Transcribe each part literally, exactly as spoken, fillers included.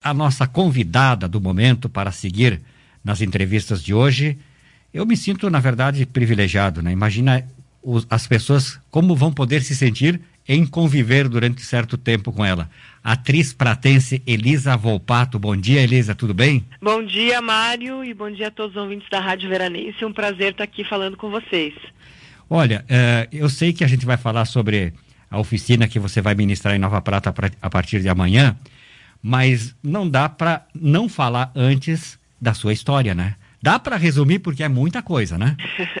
a nossa convidada do momento para seguir nas entrevistas de hoje. Eu me sinto, na verdade, privilegiado, né? Imagina os, as pessoas como vão poder se sentir em conviver durante certo tempo com ela. Atriz pratense Elisa Volpato. Bom dia, Elisa, tudo bem? Bom dia, Mário, e bom dia a todos os ouvintes da Rádio Veranense. É um prazer estar aqui falando com vocês. Olha, uh, eu sei que a gente vai falar sobre a oficina que você vai ministrar em Nova Prata pra, a partir de amanhã, mas não dá para não falar antes da sua história, né? Dá para resumir porque é muita coisa, né?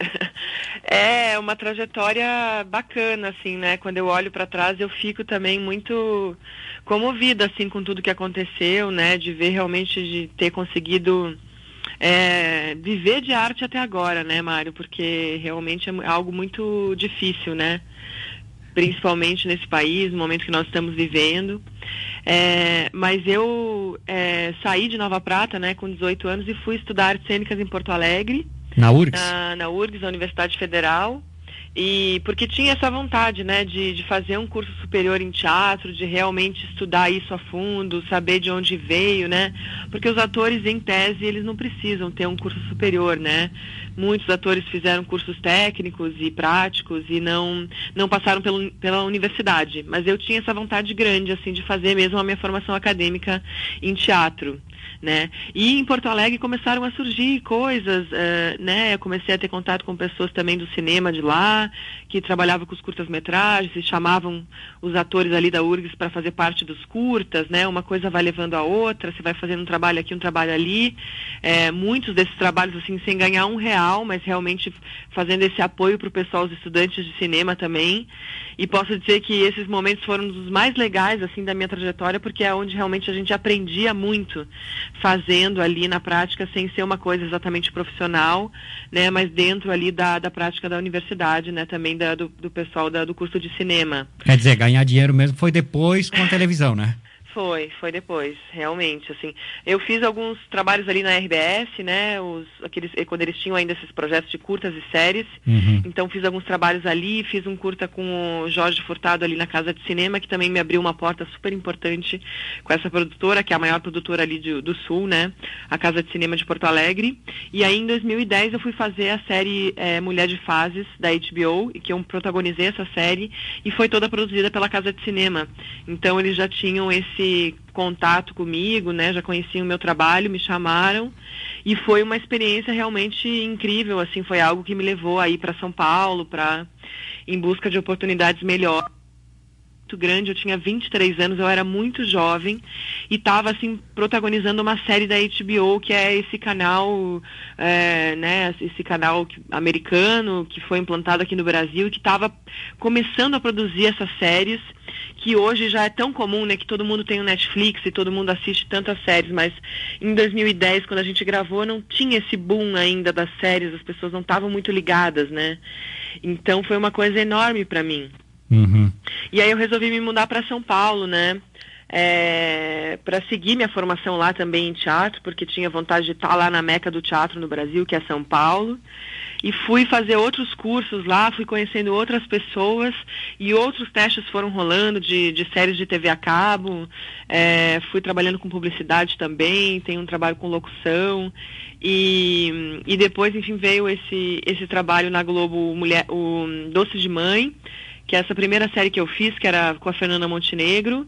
É uma trajetória bacana, assim, né? Quando eu olho para trás, eu fico também muito comovida, assim, com tudo que aconteceu, né? De ver realmente, de ter conseguido é, viver de arte até agora, né, Mário? Porque realmente é algo muito difícil, né? Principalmente nesse país, no momento que nós estamos vivendo. É, mas eu é, saí de Nova Prata, né, com dezoito anos e fui estudar artes cênicas em Porto Alegre. Na U R G S? Na, na U R G S, na Universidade Federal. E porque tinha essa vontade, né, de, de fazer um curso superior em teatro, de realmente estudar isso a fundo, saber de onde veio, né? Porque os atores, em tese, eles não precisam ter um curso superior, né? Muitos atores fizeram cursos técnicos e práticos e não, não passaram pelo, pela universidade. Mas eu tinha essa vontade grande, assim, de fazer mesmo a minha formação acadêmica em teatro, né? E em Porto Alegre começaram a surgir coisas, uh, né? Eu comecei a ter contato com pessoas também do cinema de lá, que trabalhavam com os curtas-metragens e chamavam os atores ali da U R G S para fazer parte dos curtas, né? Uma coisa vai levando a outra, você vai fazendo um trabalho aqui, um trabalho ali. É, muitos desses trabalhos, assim, sem ganhar um real, mas realmente fazendo esse apoio para o pessoal, os estudantes de cinema também. E posso dizer que esses momentos foram um dos mais legais, assim, da minha trajetória, porque é onde realmente a gente aprendia muito fazendo ali na prática, sem ser uma coisa exatamente profissional, né, mas dentro ali da, da prática da universidade, né, também da, do, do pessoal da, do curso de cinema. Quer dizer, ganhar dinheiro mesmo foi depois com a televisão, né? Foi, foi depois, realmente, assim. Eu fiz alguns trabalhos ali na R B S, né, os, aqueles, quando eles tinham ainda esses projetos de curtas e séries, uhum. Então fiz alguns trabalhos ali, fiz um curta com o Jorge Furtado ali na Casa de Cinema, que também me abriu uma porta super importante com essa produtora, que é a maior produtora ali do, do Sul, né, a Casa de Cinema de Porto Alegre. E aí em dois mil e dez eu fui fazer a série é, Mulher de Fases, da H B O, e que eu protagonizei essa série, e foi toda produzida pela Casa de Cinema. Então eles já tinham esse contato comigo, né, já conheciam o meu trabalho, me chamaram e foi uma experiência realmente incrível, assim, foi algo que me levou aí para São Paulo, para em busca de oportunidades melhores. Muito grande, eu tinha vinte e três anos, eu era muito jovem e estava assim protagonizando uma série da H B O, que é esse canal, é, né, esse canal americano que foi implantado aqui no Brasil e que estava começando a produzir essas séries, que hoje já é tão comum, né, que todo mundo tem o Netflix e todo mundo assiste tantas séries, mas em dois mil e dez, quando a gente gravou, não tinha esse boom ainda das séries, as pessoas não estavam muito ligadas, né? Então foi uma coisa enorme para mim. Uhum. E aí eu resolvi me mudar para São Paulo, né? É, para seguir minha formação lá também em teatro, porque tinha vontade de estar lá na meca do teatro no Brasil, que é São Paulo. E fui fazer outros cursos lá, fui conhecendo outras pessoas e outros testes foram rolando de, de séries de T V a cabo. É, fui trabalhando com publicidade também, tenho um trabalho com locução. E, e depois, enfim, veio esse, esse trabalho na Globo, Mulher, o Doce de Mãe, que é essa primeira série que eu fiz, que era com a Fernanda Montenegro,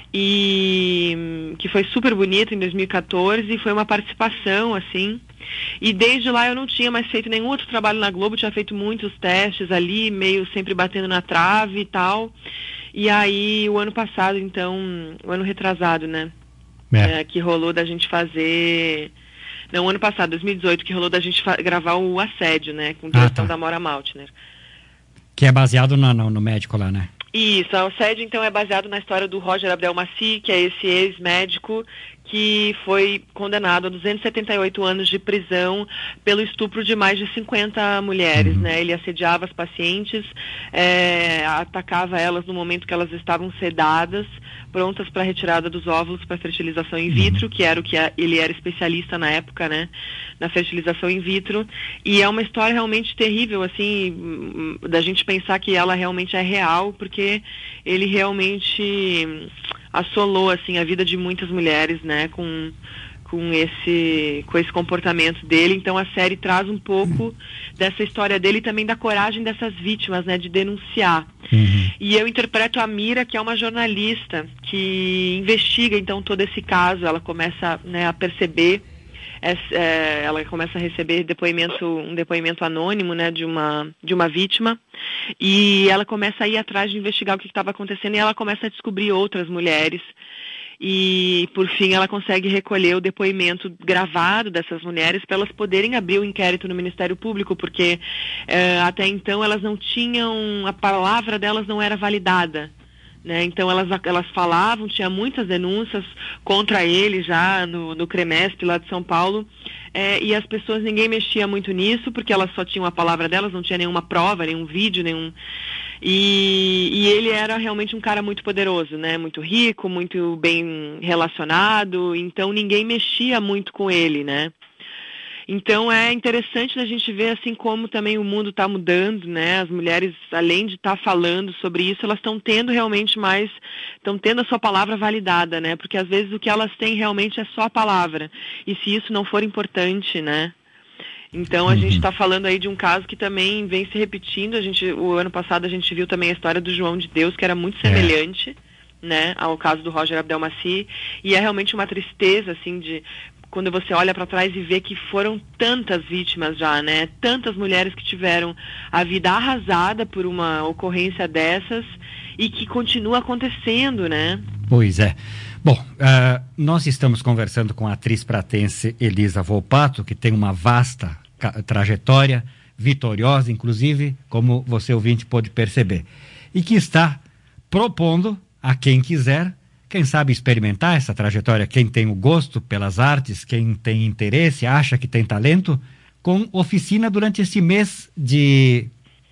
e que foi super bonita em dois mil e quatorze, foi uma participação, assim, e desde lá eu não tinha mais feito nenhum outro trabalho na Globo, tinha feito muitos testes ali, meio sempre batendo na trave e tal, e aí o ano passado, então, o ano retrasado, né, é. É, que rolou da gente fazer... Não, o ano passado, dois mil e dezoito, que rolou da gente gravar o Assédio, né, com direção ah, tá. da Maura Maltner. Que é baseado no, no, no médico lá, né? Isso, o Assédio, então, é baseado na história do Roger Abdelmaci, que é esse ex-médico que foi condenado a duzentos e setenta e oito anos de prisão pelo estupro de mais de cinquenta mulheres, uhum. né? Ele assediava as pacientes, é, atacava elas no momento que elas estavam sedadas, prontas para a retirada dos óvulos para fertilização in vitro, uhum. que era o que a, ele era especialista na época, né? Na fertilização in vitro. E é uma história realmente terrível, assim, da gente pensar que ela realmente é real, porque ele realmente assolou, assim, a vida de muitas mulheres, né, com, com, esse, com esse comportamento dele. Então a série traz um pouco dessa história dele e também da coragem dessas vítimas, né, de denunciar. Uhum. E eu interpreto a Mira, que é uma jornalista que investiga, então, todo esse caso. Ela começa, né, a perceber, é, é, ela começa a receber depoimento, um depoimento anônimo, né, de uma, de uma vítima, e ela começa a ir atrás de investigar o que estava acontecendo, e ela começa a descobrir outras mulheres, e por fim ela consegue recolher o depoimento gravado dessas mulheres para elas poderem abrir o inquérito no Ministério Público, porque é, até então elas não tinham, a palavra delas não era validada. Né? Então elas, elas falavam, tinha muitas denúncias contra ele já no, no CREMESP lá de São Paulo, é, e as pessoas, ninguém mexia muito nisso, porque elas só tinham a palavra delas, não tinha nenhuma prova, nenhum vídeo, nenhum... E, e ele era realmente um cara muito poderoso, né? Muito rico, muito bem relacionado, então ninguém mexia muito com ele, né? Então é interessante a gente ver assim como também o mundo está mudando, né? As mulheres, além de estar tá falando sobre isso, elas estão tendo realmente mais, estão tendo a sua palavra validada, né? Porque às vezes o que elas têm realmente é só a palavra. E se isso não for importante, né? Então a uhum. gente está falando aí de um caso que também vem se repetindo. A gente, o ano passado a gente viu também a história do João de Deus, que era muito semelhante, é. né, ao caso do Roger Abdelmaci. E é realmente uma tristeza, assim, de quando você olha para trás e vê que foram tantas vítimas já, né? Tantas mulheres que tiveram a vida arrasada por uma ocorrência dessas e que continua acontecendo, né? Pois é. Bom, uh, nós estamos conversando com a atriz pratense Elisa Volpato, que tem uma vasta trajetória, vitoriosa, inclusive, como você ouvinte pôde perceber, e que está propondo a quem quiser, quem sabe experimentar essa trajetória, quem tem o gosto pelas artes, quem tem interesse, acha que tem talento, com oficina durante esse mês de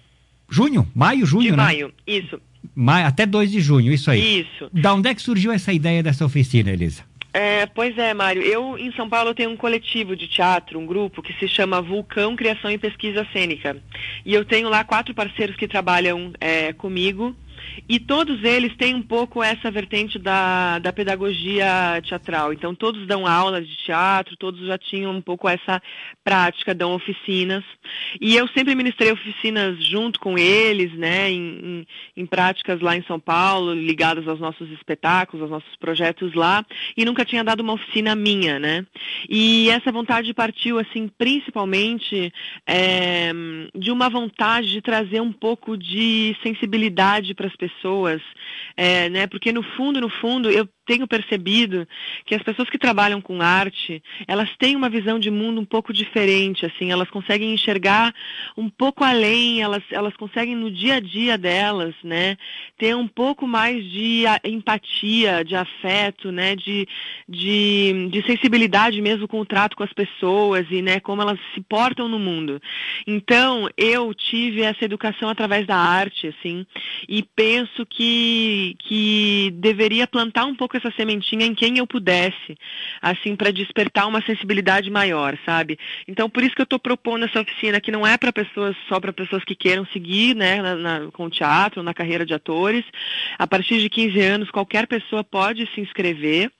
junho, maio, junho, de né? maio, isso. Maio, até dois de junho, isso aí. Isso. Da onde é que surgiu essa ideia dessa oficina, Elisa? É, pois é, Mário. Eu, em São Paulo, tenho um coletivo de teatro, um grupo que se chama Vulcão Criação e Pesquisa Cênica. E eu tenho lá quatro parceiros que trabalham é, comigo. E todos eles têm um pouco essa vertente da, da pedagogia teatral. Então, todos dão aulas de teatro, todos já tinham um pouco essa prática, dão oficinas. E eu sempre ministrei oficinas junto com eles, né, em, em, em práticas lá em São Paulo, ligadas aos nossos espetáculos, aos nossos projetos lá, e nunca tinha dado uma oficina minha, né. E essa vontade partiu, assim, principalmente é, de uma vontade de trazer um pouco de sensibilidade para as pessoas, é, né? Porque no fundo, no fundo, eu tenho percebido que as pessoas que trabalham com arte, elas têm uma visão de mundo um pouco diferente, assim, elas conseguem enxergar um pouco além, elas, elas conseguem no dia a dia delas, né, ter um pouco mais de empatia, de afeto, né, de, de, de sensibilidade mesmo com o trato com as pessoas e, né, como elas se portam no mundo. Então, eu tive essa educação através da arte, assim, e penso que, que deveria plantar um pouco essa sementinha em quem eu pudesse, assim, para despertar uma sensibilidade maior, sabe? Então, por isso que eu estou propondo essa oficina, que não é para pessoas, só para pessoas que queiram seguir, né, na, na, com o teatro, na carreira de atores. A partir de quinze anos, qualquer pessoa pode se inscrever.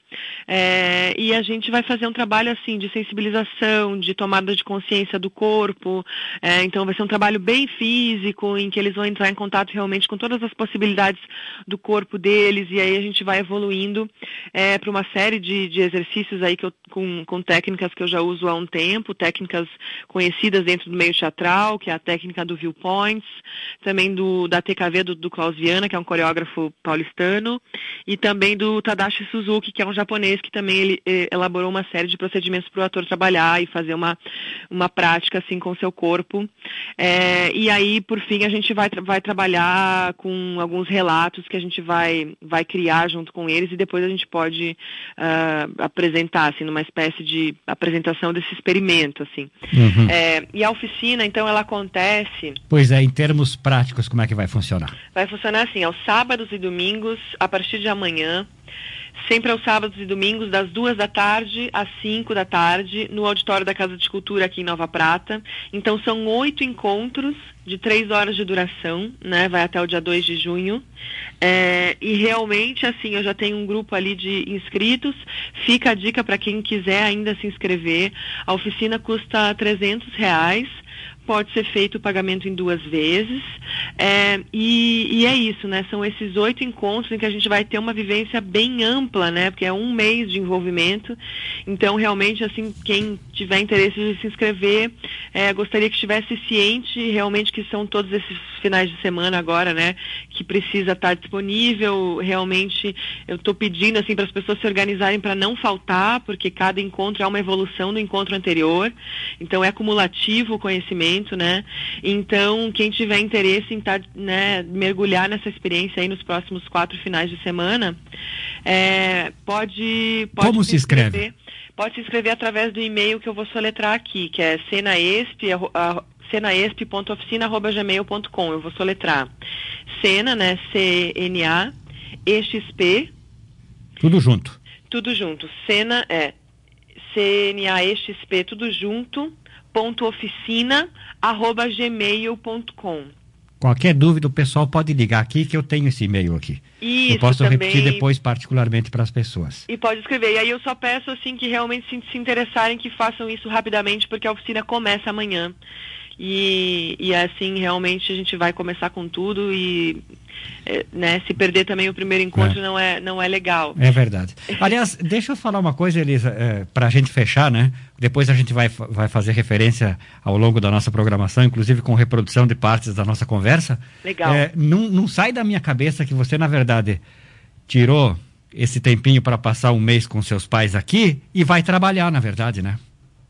É, e a gente vai fazer um trabalho assim de sensibilização, de tomada de consciência do corpo, é, então vai ser um trabalho bem físico, em que eles vão entrar em contato realmente com todas as possibilidades do corpo deles, e aí a gente vai evoluindo é, para uma série de, de exercícios aí que eu, com, com técnicas que eu já uso há um tempo, técnicas conhecidas dentro do meio teatral, que é a técnica do Viewpoints, também do, da T K V do, do Klaus Viana, que é um coreógrafo paulistano, e também do Tadashi Suzuki, que é um japonês que também ele eh, elaborou uma série de procedimentos para o ator trabalhar e fazer uma, uma prática assim com o seu corpo. É, e aí, por fim, a gente vai, tra vai trabalhar com alguns relatos que a gente vai, vai criar junto com eles e depois a gente pode uh, apresentar, assim, numa espécie de apresentação desse experimento, assim. Uhum. É, e a oficina, então, ela acontece... Pois é, em termos práticos, como é que vai funcionar? Vai funcionar assim, aos sábados e domingos, a partir de amanhã, sempre aos sábados e domingos, das duas da tarde às cinco da tarde, no auditório da Casa de Cultura aqui em Nova Prata. Então são oito encontros de três horas de duração, né? Vai até o dia dois de junho. É, e realmente, assim, eu já tenho um grupo ali de inscritos. Fica a dica para quem quiser ainda se inscrever. A oficina custa trezentos reais. Pode ser feito o pagamento em duas vezes, é, e, e é isso, né? São esses oito encontros em que a gente vai ter uma vivência bem ampla, né? Porque é um mês de envolvimento. Então, realmente, assim, quem tiver interesse de se inscrever, é, gostaria que estivesse ciente realmente que são todos esses finais de semana agora, né? Que precisa estar disponível. Realmente, eu estou pedindo, assim, para as pessoas se organizarem para não faltar, porque cada encontro é uma evolução do encontro anterior. Então, é acumulativo o conhecimento, né? Então, quem tiver interesse em tá, né, mergulhar nessa experiência aí nos próximos quatro finais de semana, é, pode, pode Como se, se inscreve? Pode se inscrever através do e-mail que eu vou soletrar aqui, que é cenaesp, cenaesp ponto oficina arroba gmail ponto com. Eu vou soletrar. Cena, né? C N A E X P. Tudo junto. Tudo junto. Cena é C N A E X P, tudo junto, ponto oficina arroba gmail ponto com. Qualquer dúvida o pessoal pode ligar aqui que eu tenho esse e-mail aqui. Isso, eu posso também repetir depois particularmente para as pessoas. E pode escrever. E aí eu só peço assim que realmente se, se interessarem que façam isso rapidamente, porque a oficina começa amanhã. E, e assim realmente a gente vai começar com tudo e é, né, se perder também o primeiro encontro é. não é não é legal. É verdade. Aliás, deixa eu falar uma coisa, Elisa, é, para a gente fechar, né? Depois a gente vai, vai fazer referência ao longo da nossa programação, inclusive com reprodução de partes da nossa conversa. Legal. É, não, não sai da minha cabeça que você, na verdade, tirou esse tempinho para passar um mês com seus pais aqui e vai trabalhar, na verdade, né?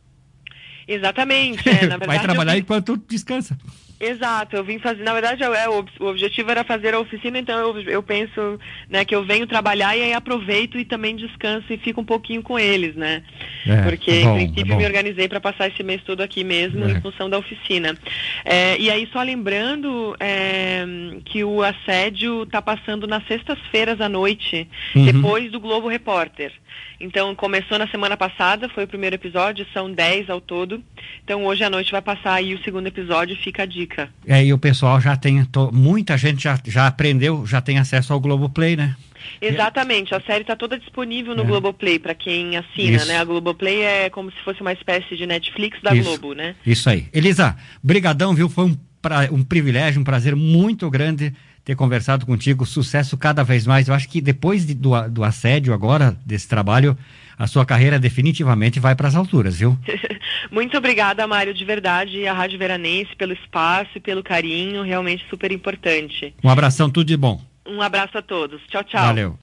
Exatamente. É, na verdade, vai trabalhar vim... enquanto descansa. Exato, eu vim fazer, na verdade é, o, o objetivo era fazer a oficina, então eu, eu penso, né, que eu venho trabalhar e aí aproveito e também descanso e fico um pouquinho com eles, né, é, porque é bom, em princípio é me organizei para passar esse mês todo aqui mesmo é. em função da oficina. É, e aí só lembrando é, que o assédio está passando nas sextas-feiras à noite, uhum. depois do Globo Repórter. Então começou na semana passada, foi o primeiro episódio, são dez ao todo, então hoje à noite vai passar aí o segundo episódio, fica a dica. É, e o pessoal já tem, to, muita gente já, já aprendeu, já tem acesso ao Globoplay, né? Exatamente, a série está toda disponível no é. Globoplay, para quem assina, Isso. né? A Globoplay é como se fosse uma espécie de Netflix da Isso. Globo, né? Isso aí. Elisa, brigadão, viu? Foi um, pra, um privilégio, um prazer muito grande ter conversado contigo, sucesso cada vez mais. Eu acho que depois de, do, do assédio agora, desse trabalho, a sua carreira definitivamente vai para as alturas, viu? Muito obrigada, Mário, de verdade, e a Rádio Veranense pelo espaço e pelo carinho, realmente super importante. Um abração, tudo de bom. Um abraço a todos. Tchau, tchau. Valeu.